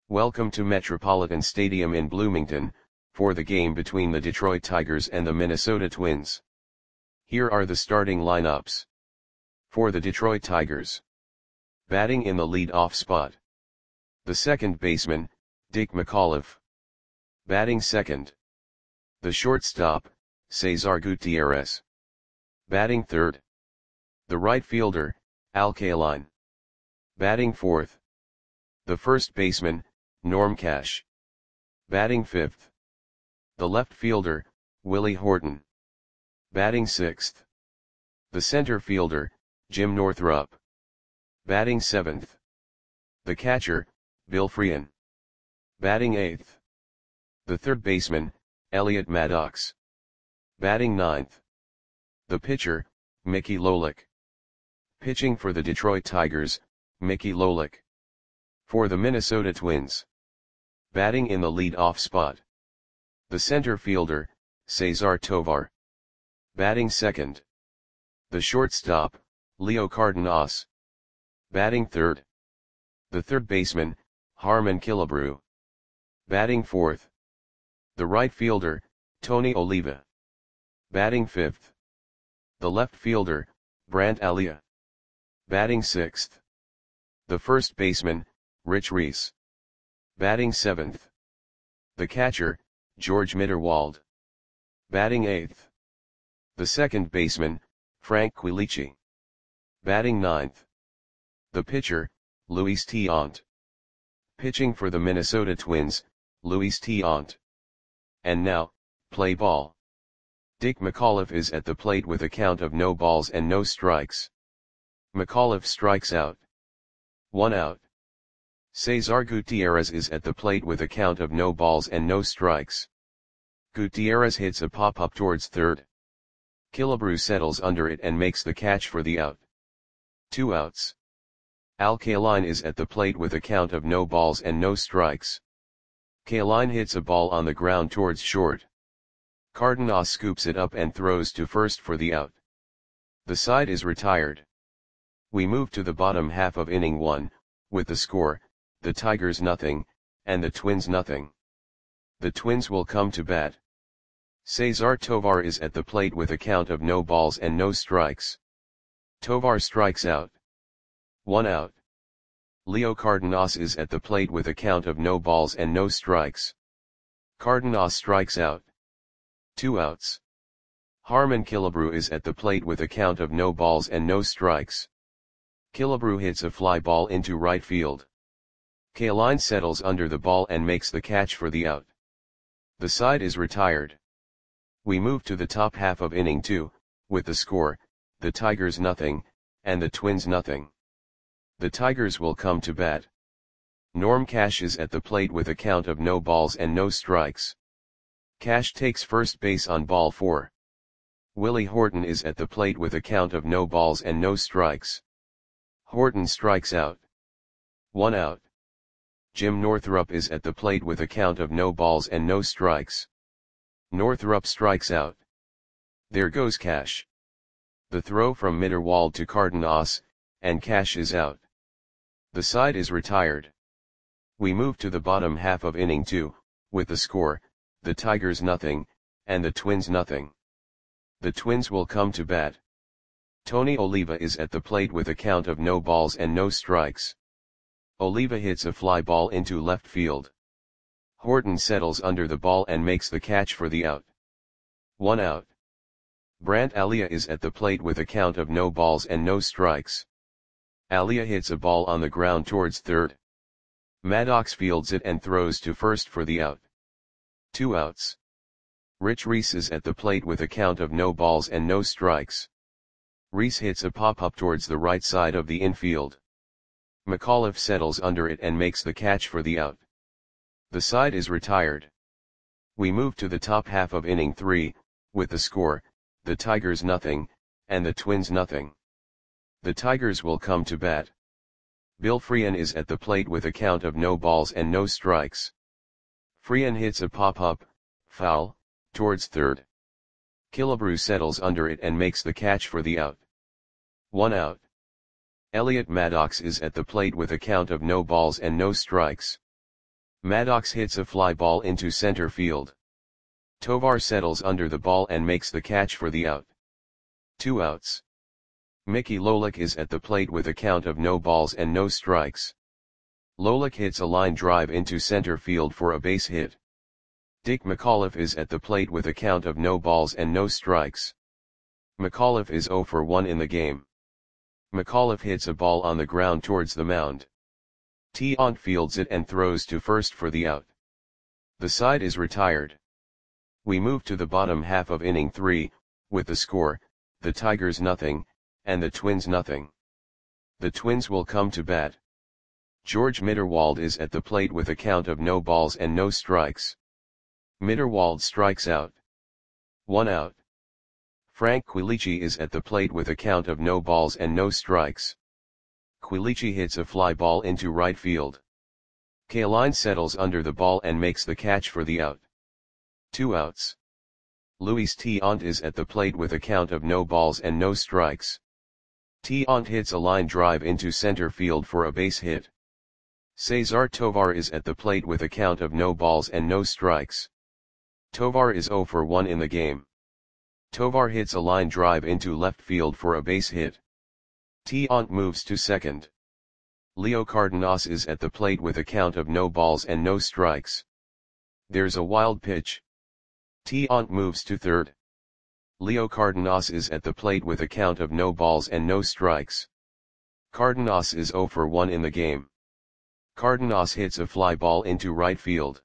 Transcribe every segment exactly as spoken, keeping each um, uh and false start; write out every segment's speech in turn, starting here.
Welcome to Metropolitan Stadium in Bloomington, for the game between the Detroit Tigers and the Minnesota Twins. Here are the starting lineups. For the Detroit Tigers. Batting in the lead-off spot. The second baseman, Dick McAuliffe. Batting second. The shortstop, Cesar Gutierrez. Batting third. The right fielder, Al Kaline. Batting fourth. The first baseman, Norm Cash. Batting fifth. The left fielder, Willie Horton. Batting sixth. The center fielder, Jim Northrup. Batting seventh. The catcher, Bill Frein. Batting eighth. The third baseman, Elliot Maddox. Batting ninth. The pitcher, Mickey Lolich. Pitching for the Detroit Tigers, Mickey Lolich. For the Minnesota Twins. Batting in the lead-off spot. The center fielder, Cesar Tovar. Batting second. The shortstop, Leo Cardenas. Batting third. The third baseman, Harmon Killebrew. Batting fourth. The right fielder, Tony Oliva. Batting fifth. The left fielder, Brandt Alia. Batting sixth. The first baseman, Rich Reese. Batting seventh. The catcher, George Mitterwald. Batting eighth. The second baseman, Frank Quilici. Batting ninth. The pitcher, Luis Tiant. Pitching for the Minnesota Twins, Luis Tiant. And now, play ball. Dick McAuliffe is at the plate with a count of no balls and no strikes. McAuliffe strikes out. One out. Cesar Gutierrez is at the plate with a count of no balls and no strikes. Gutierrez hits a pop-up towards third. Killebrew settles under it and makes the catch for the out. Two outs. Al Kaline is at the plate with a count of no balls and no strikes. Kaline hits a ball on the ground towards short. Cardenas scoops it up and throws to first for the out. The side is retired. We move to the bottom half of inning one, with the score, the Tigers nothing, and the Twins nothing. The Twins will come to bat. Cesar Tovar is at the plate with a count of no balls and no strikes. Tovar strikes out. One out. Leo Cardenas is at the plate with a count of no balls and no strikes. Cardenas strikes out. Two outs. Harmon Killebrew is at the plate with a count of no balls and no strikes. Killebrew hits a fly ball into right field. Kaline settles under the ball and makes the catch for the out. The side is retired. We move to the top half of inning two, with the score, the Tigers nothing, and the Twins nothing. The Tigers will come to bat. Norm Cash is at the plate with a count of no balls and no strikes. Cash takes first base on ball four. Willie Horton is at the plate with a count of no balls and no strikes. Horton strikes out. One out. Jim Northrup is at the plate with a count of no balls and no strikes. Northrup strikes out. There goes Cash. The throw from Mitterwald to Cardenas, and Cash is out. The side is retired. We move to the bottom half of inning two, with the score, the Tigers nothing, and the Twins nothing. The Twins will come to bat. Tony Oliva is at the plate with a count of no balls and no strikes. Oliva hits a fly ball into left field. Horton settles under the ball and makes the catch for the out. One out. Brandt Alia is at the plate with a count of no balls and no strikes. Alia hits a ball on the ground towards third. Maddox fields it and throws to first for the out. Two outs. Rich Reese is at the plate with a count of no balls and no strikes. Reese hits a pop-up towards the right side of the infield. McAuliffe settles under it and makes the catch for the out. The side is retired. We move to the top half of inning three, with the score, the Tigers nothing, and the Twins nothing. The Tigers will come to bat. Bill Frein is at the plate with a count of no balls and no strikes. Frein hits a pop-up, foul, towards third. Killebrew settles under it and makes the catch for the out. One out. Elliot Maddox is at the plate with a count of no balls and no strikes. Maddox hits a fly ball into center field. Tovar settles under the ball and makes the catch for the out. Two outs. Mickey Lolich is at the plate with a count of no balls and no strikes. Lolich hits a line drive into center field for a base hit. Dick McAuliffe is at the plate with a count of no balls and no strikes. McAuliffe is oh for one in the game. McAuliffe hits a ball on the ground towards the mound. Tiant fields it and throws to first for the out. The side is retired. We move to the bottom half of inning three, with the score, the Tigers nothing, and the Twins nothing. The Twins will come to bat. George Mitterwald is at the plate with a count of no balls and no strikes. Mitterwald strikes out. One out. Frank Quilici is at the plate with a count of no balls and no strikes. Quilici hits a fly ball into right field. Kaline settles under the ball and makes the catch for the out. Two outs. Luis Tiant is at the plate with a count of no balls and no strikes. Tiant hits a line drive into center field for a base hit. Cesar Tovar is at the plate with a count of no balls and no strikes. Tovar is oh for one in the game. Tovar hits a line drive into left field for a base hit. Tiant moves to second. Leo Cardenas is at the plate with a count of no balls and no strikes. There's a wild pitch. Tiant moves to third. Leo Cardenas is at the plate with a count of no balls and no strikes. Cardenas is oh for one in the game. Cardenas hits a fly ball into right field.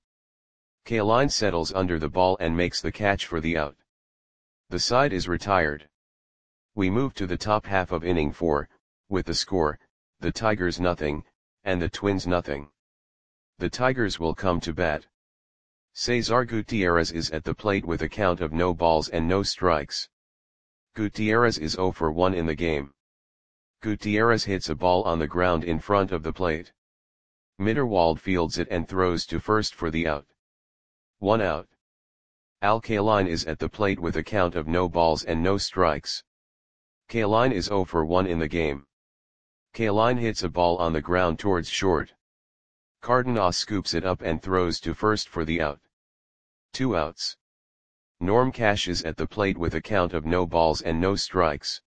Kaline settles under the ball and makes the catch for the out. The side is retired. We move to the top half of inning four, with the score, the Tigers nothing, and the Twins nothing. The Tigers will come to bat. Cesar Gutierrez is at the plate with a count of no balls and no strikes. Gutierrez is oh for one in the game. Gutierrez hits a ball on the ground in front of the plate. Mitterwald fields it and throws to first for the out. One out. Al Kaline is at the plate with a count of no balls and no strikes. Kaline is oh for one in the game. Kaline hits a ball on the ground towards short. Cardenas scoops it up and throws to first for the out. Two outs. Norm Cash is at the plate with a count of no balls and no strikes.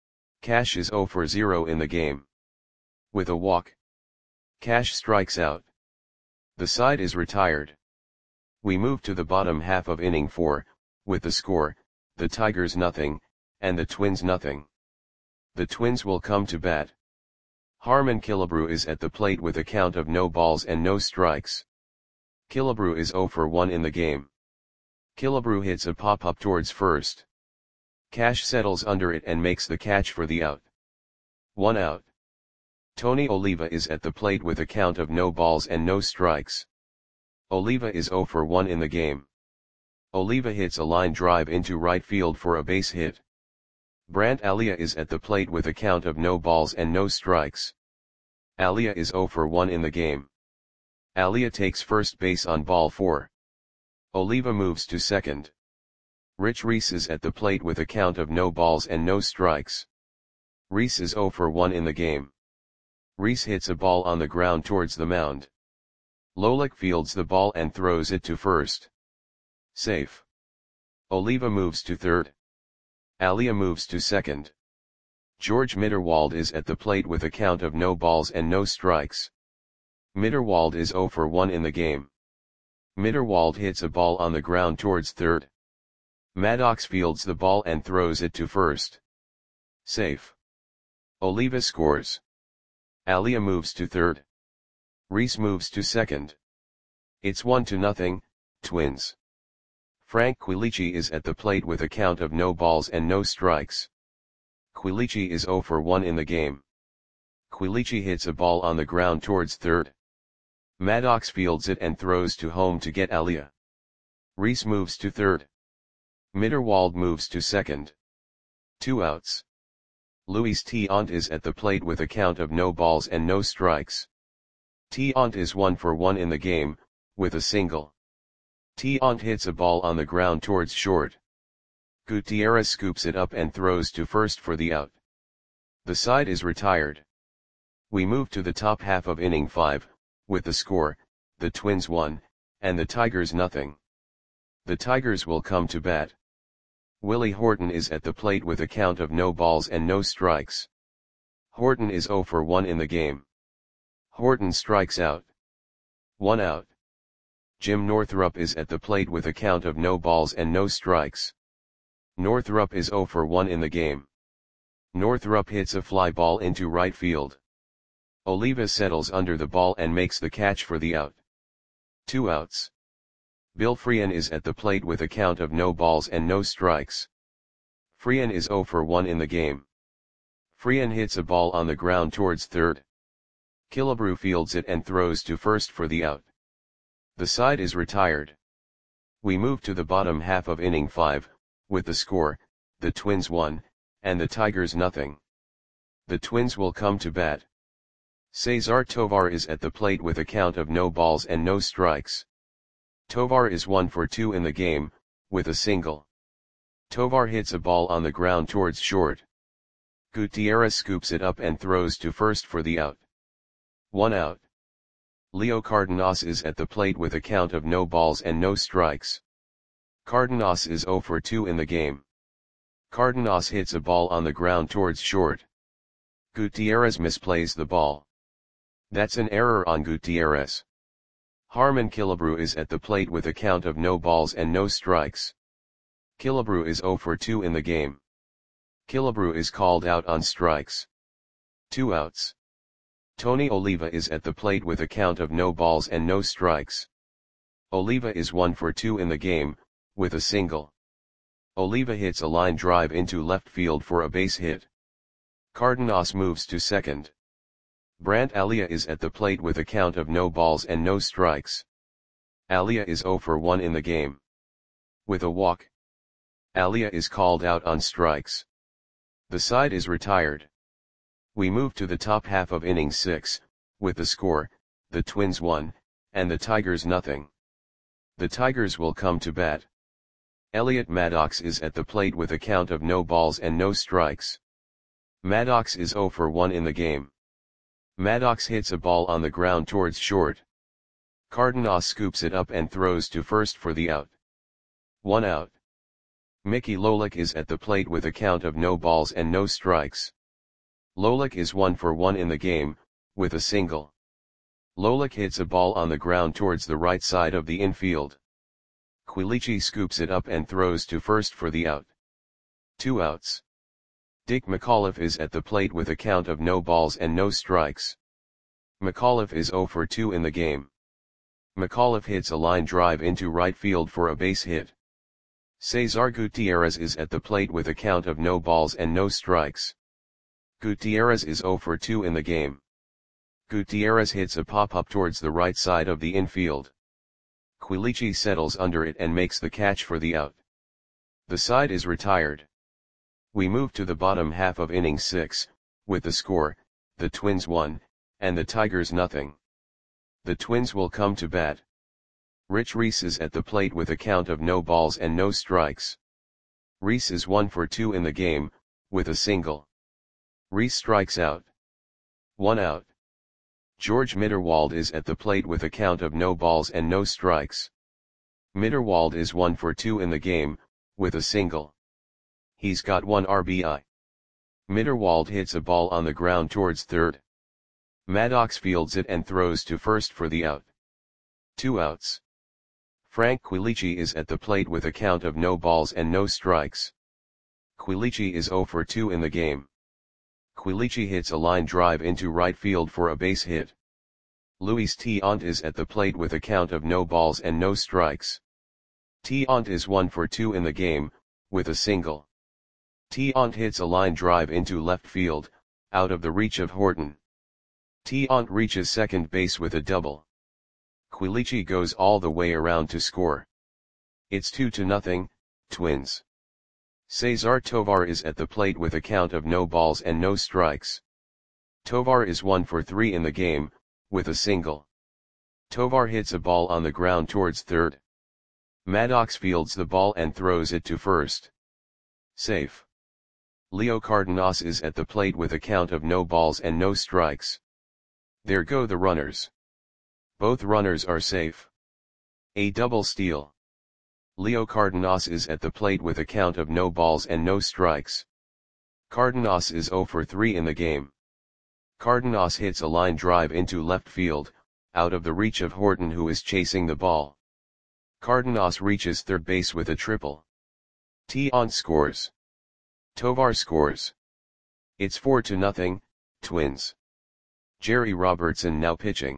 Cash is oh for zero in the game. With a walk, Cash strikes out. The side is retired. We move to the bottom half of inning four, with the score, the Tigers nothing, and the Twins nothing. The Twins will come to bat. Harmon Killebrew is at the plate with a count of no balls and no strikes. Killebrew is oh for one in the game. Killebrew hits a pop-up towards first. Cash settles under it and makes the catch for the out. One out. Tony Oliva is at the plate with a count of no balls and no strikes. Oliva is oh for one in the game. Oliva hits a line drive into right field for a base hit. Brant Alia is at the plate with a count of no balls and no strikes. Alia is oh for one in the game. Alia takes first base on ball four. Oliva moves to second. Rich Reese is at the plate with a count of no balls and no strikes. Reese is oh for one in the game. Reese hits a ball on the ground towards the mound. Lolich fields the ball and throws it to first. Safe. Oliva moves to third. Alia moves to second. George Mitterwald is at the plate with a count of no balls and no strikes. Mitterwald is oh for one in the game. Mitterwald hits a ball on the ground towards third. Maddox fields the ball and throws it to first. Safe. Oliva scores. Alia moves to third. Reese moves to second. It's one to nothing, Twins. Frank Quilici is at the plate with a count of no balls and no strikes. Quilici is oh for one in the game. Quilici hits a ball on the ground towards third. Maddox fields it and throws to home to get Alia. Reese moves to third. Mitterwald moves to second. Two outs. Luis Tiant is at the plate with a count of no balls and no strikes. Tiant is one for one in the game, with a single. Tiant hits a ball on the ground towards short. Gutierrez scoops it up and throws to first for the out. The side is retired. We move to the top half of inning five, with the score, the Twins one, and the Tigers nothing. The Tigers will come to bat. Willie Horton is at the plate with a count of no balls and no strikes. Horton is oh for one in the game. Horton strikes out. One out. Jim Northrup is at the plate with a count of no balls and no strikes. Northrup is oh for one in the game. Northrup hits a fly ball into right field. Oliva settles under the ball and makes the catch for the out. Two outs. Bill Freehan is at the plate with a count of no balls and no strikes. Freehan is oh for one in the game. Freehan hits a ball on the ground towards third. Killebrew fields it and throws to first for the out. The side is retired. We move to the bottom half of inning five, with the score, the Twins one, and the Tigers nothing. The Twins will come to bat. Cesar Tovar is at the plate with a count of no balls and no strikes. Tovar is one for two in the game, with a single. Tovar hits a ball on the ground towards short. Gutierrez scoops it up and throws to first for the out. One out. Leo Cardenas is at the plate with a count of no balls and no strikes. Cardenas is oh for two in the game. Cardenas hits a ball on the ground towards short. Gutierrez misplays the ball. That's an error on Gutierrez. Harmon Killebrew is at the plate with a count of no balls and no strikes. Killebrew is oh for two in the game. Killebrew is called out on strikes. Two outs. Tony Oliva is at the plate with a count of no balls and no strikes. Oliva is one for two in the game, with a single. Oliva hits a line drive into left field for a base hit. Cardenas moves to second. Brant Alia is at the plate with a count of no balls and no strikes. Alia is oh for one in the game. With a walk. Alia is called out on strikes. The side is retired. We move to the top half of inning six, with the score, the Twins one, and the Tigers nothing. The Tigers will come to bat. Elliot Maddox is at the plate with a count of no balls and no strikes. Maddox is oh for one in the game. Maddox hits a ball on the ground towards short. Cardenas scoops it up and throws to first for the out. One out. Mickey Lolich is at the plate with a count of no balls and no strikes. Lolich is one for one in the game, with a single. Lolich hits a ball on the ground towards the right side of the infield. Quilici scoops it up and throws to first for the out. Two outs. Dick McAuliffe is at the plate with a count of no balls and no strikes. McAuliffe is oh for two in the game. McAuliffe hits a line drive into right field for a base hit. Cesar Gutierrez is at the plate with a count of no balls and no strikes. Gutierrez is oh for two in the game. Gutierrez hits a pop-up towards the right side of the infield. Quilici settles under it and makes the catch for the out. The side is retired. We move to the bottom half of inning six, with the score, the Twins one, and the Tigers nothing. The Twins will come to bat. Rich Reese is at the plate with a count of no balls and no strikes. Reese is one for two in the game, with a single. Reese strikes out. One out. George Mitterwald is at the plate with a count of no balls and no strikes. Mitterwald is one for two in the game, with a single. He's got one R B I. Mitterwald hits a ball on the ground towards third. Maddox fields it and throws to first for the out. Two outs. Frank Quilici is at the plate with a count of no balls and no strikes. Quilici is oh for two in the game. Quilici hits a line drive into right field for a base hit. Luis Tiant is at the plate with a count of no balls and no strikes. Tiant is one for two in the game, with a single. Tiant hits a line drive into left field, out of the reach of Horton. Tiant reaches second base with a double. Quilici goes all the way around to score. It's two to nothing, Twins. Cesar Tovar is at the plate with a count of no balls and no strikes. Tovar is one for three in the game, with a single. Tovar hits a ball on the ground towards third. Maddox fields the ball and throws it to first. Safe. Leo Cardenas is at the plate with a count of no balls and no strikes. There go the runners. Both runners are safe. A double steal. Leo Cardenas is at the plate with a count of no balls and no strikes. Cardenas is zero for three in the game. Cardenas hits a line drive into left field, out of the reach of Horton, who is chasing the ball. Cardenas reaches third base with a triple. Tiant scores. Tovar scores. It's four to nothing, Twins. Jerry Robertson now pitching.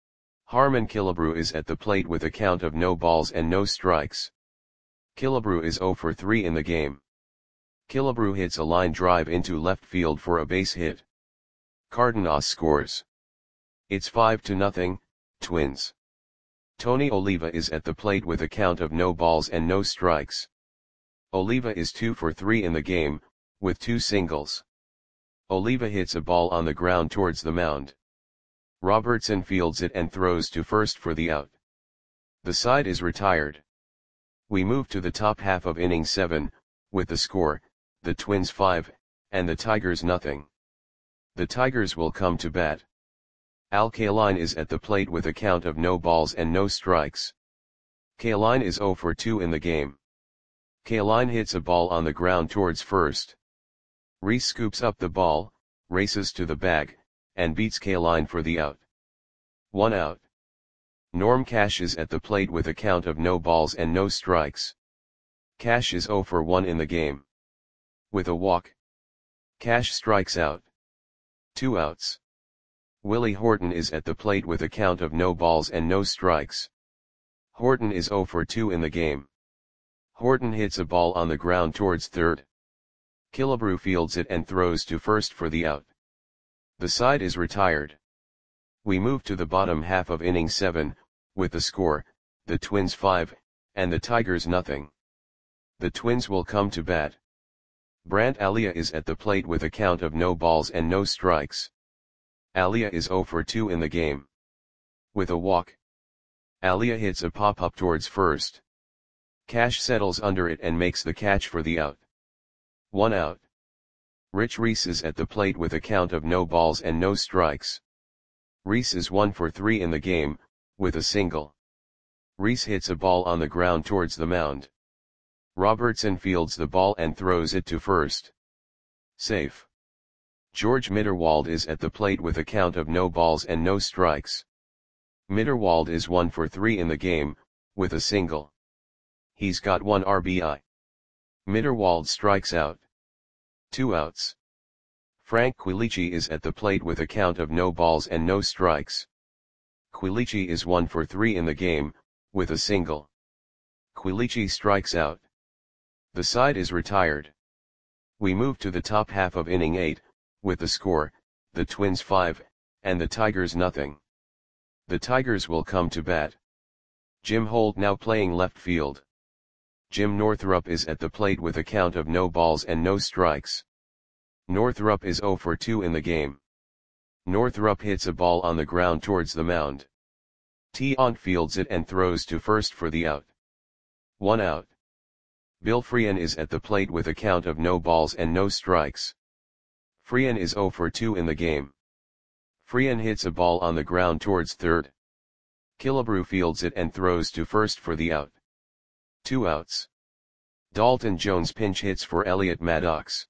Harmon Killebrew is at the plate with a count of no balls and no strikes. Killebrew is zero for three in the game. Killebrew hits a line drive into left field for a base hit. Cardenas scores. It's five to nothing, Twins. Tony Oliva is at the plate with a count of no balls and no strikes. Oliva is two for three in the game, with two singles. Oliva hits a ball on the ground towards the mound. Robertson fields it and throws to first for the out. The side is retired. We move to the top half of inning seven, with the score, the Twins five, and the Tigers nothing. The Tigers will come to bat. Al Kaline is at the plate with a count of no balls and no strikes. Kaline is zero for two in the game. Kaline hits a ball on the ground towards first. Reese scoops up the ball, races to the bag, and beats Kaline for the out. One out. Norm Cash is at the plate with a count of no balls and no strikes. Cash is zero for one in the game. With a walk, Cash strikes out. Two outs. Willie Horton is at the plate with a count of no balls and no strikes. Horton is zero for two in the game. Horton hits a ball on the ground towards third. Killebrew fields it and throws to first for the out. The side is retired. We move to the bottom half of inning seven, with the score, the Twins five, and the Tigers nothing. The Twins will come to bat. Brant Alia is at the plate with a count of no balls and no strikes. Alia is zero for two in the game. With a walk, Alia hits a pop-up towards first. Cash settles under it and makes the catch for the out. One out. Rich Reese is at the plate with a count of no balls and no strikes. Reese is one for three in the game, with a single. Reese hits a ball on the ground towards the mound. Robertson fields the ball and throws it to first. Safe. George Mitterwald is at the plate with a count of no balls and no strikes. Mitterwald is one for three in the game, with a single. He's got one R B I. Mitterwald strikes out. Two outs. Frank Quilici is at the plate with a count of no balls and no strikes. Quilici is one for three in the game, with a single. Quilici strikes out. The side is retired. We move to the top half of inning eight, with the score, the Twins five, and the Tigers nothing. The Tigers will come to bat. Jim Holt now playing left field. Jim Northrup is at the plate with a count of no balls and no strikes. Northrup is zero for two in the game. Northrup hits a ball on the ground towards the mound. Tiant fields it and throws to first for the out. One out. Bill Freehan is at the plate with a count of no balls and no strikes. Freehan is zero for two in the game. Freehan hits a ball on the ground towards third. Killebrew fields it and throws to first for the out. Two outs. Dalton Jones pinch hits for Elliot Maddox.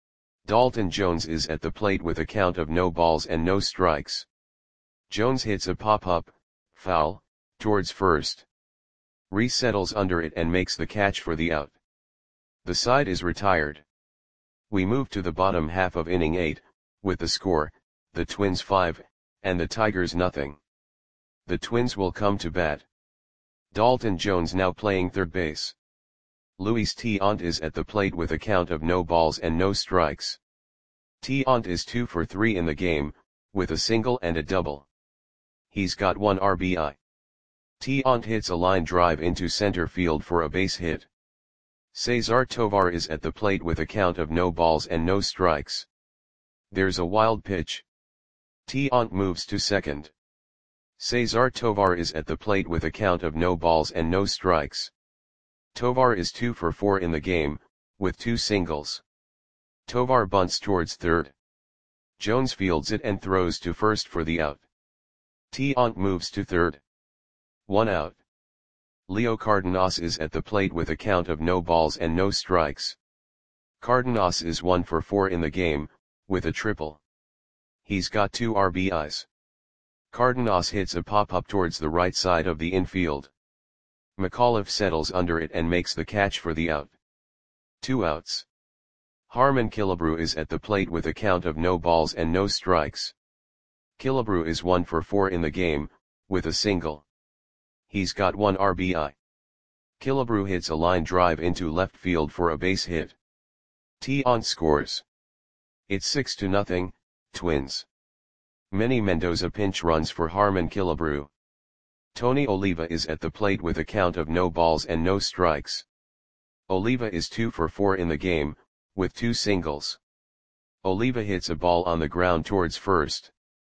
Dalton Jones is at the plate with a count of no balls and no strikes. Jones hits a pop-up, foul, towards first. Reese settles under it and makes the catch for the out. The side is retired. We move to the bottom half of inning eight, with the score, the Twins five, and the Tigers nothing. The Twins will come to bat. Dalton Jones now playing third base. Luis Tiant is at the plate with a count of no balls and no strikes. Tiant is two for three in the game, with a single and a double. He's got one R B I. Tiant hits a line drive into center field for a base hit. Cesar Tovar is at the plate with a count of no balls and no strikes. There's a wild pitch. Tiant moves to second. Cesar Tovar is at the plate with a count of no balls and no strikes. Tovar is two for four in the game, with two singles. Tovar bunts towards third. Jones fields it and throws to first for the out. Tiant moves to third. One out. Leo Cardenas is at the plate with a count of no balls and no strikes. Cardenas is one for four in the game, with a triple. He's got two R B Is. Cardenas hits a pop-up towards the right side of the infield. McAuliffe settles under it and makes the catch for the out. Two outs. Harmon Killebrew is at the plate with a count of no balls and no strikes. Killebrew is one for four in the game, with a single. He's got one R B I. Killebrew hits a line drive into left field for a base hit. Tiant scores. It's six to nothing, Twins. Manny Mendoza pinch runs for Harmon Killebrew. Tony Oliva is at the plate with a count of no balls and no strikes. Oliva is two for four in the game, with two singles. Oliva hits a ball on the ground towards first.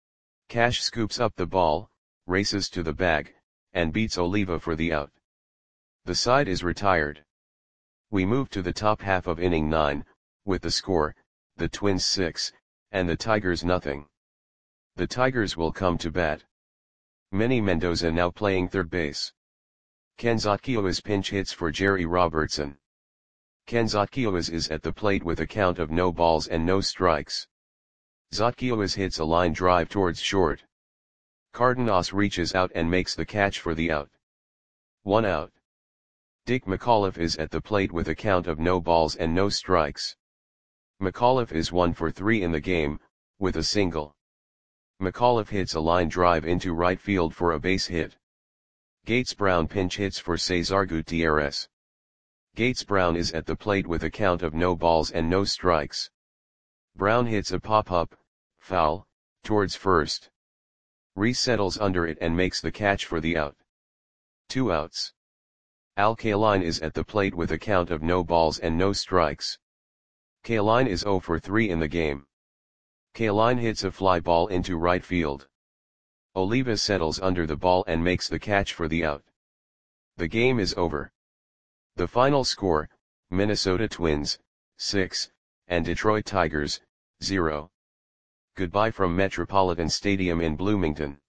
Cash scoops up the ball, races to the bag, and beats Oliva for the out. The side is retired. We move to the top half of inning nine, with the score, the Twins six, and the Tigers nothing. The Tigers will come to bat. Manny Mendoza now playing third base. Ken Zatkiewicz pinch hits for Jerry Robertson. Ken Zatkiewicz is at the plate with a count of no balls and no strikes. Zatkiewicz hits a line drive towards short. Cardenas reaches out and makes the catch for the out. One out. Dick McAuliffe is at the plate with a count of no balls and no strikes. McAuliffe is one for three in the game, with a single. McAuliffe hits a line drive into right field for a base hit. Gates Brown pinch hits for Cesar Gutierrez. Gates Brown is at the plate with a count of no balls and no strikes. Brown hits a pop-up, foul, towards first. Reese settles under it and makes the catch for the out. Two outs. Al Kaline is at the plate with a count of no balls and no strikes. Kaline is zero for three in the game. Kaline hits a fly ball into right field. Oliva settles under the ball and makes the catch for the out. The game is over. The final score, Minnesota Twins, six, and Detroit Tigers, zero. Goodbye from Metropolitan Stadium in Bloomington.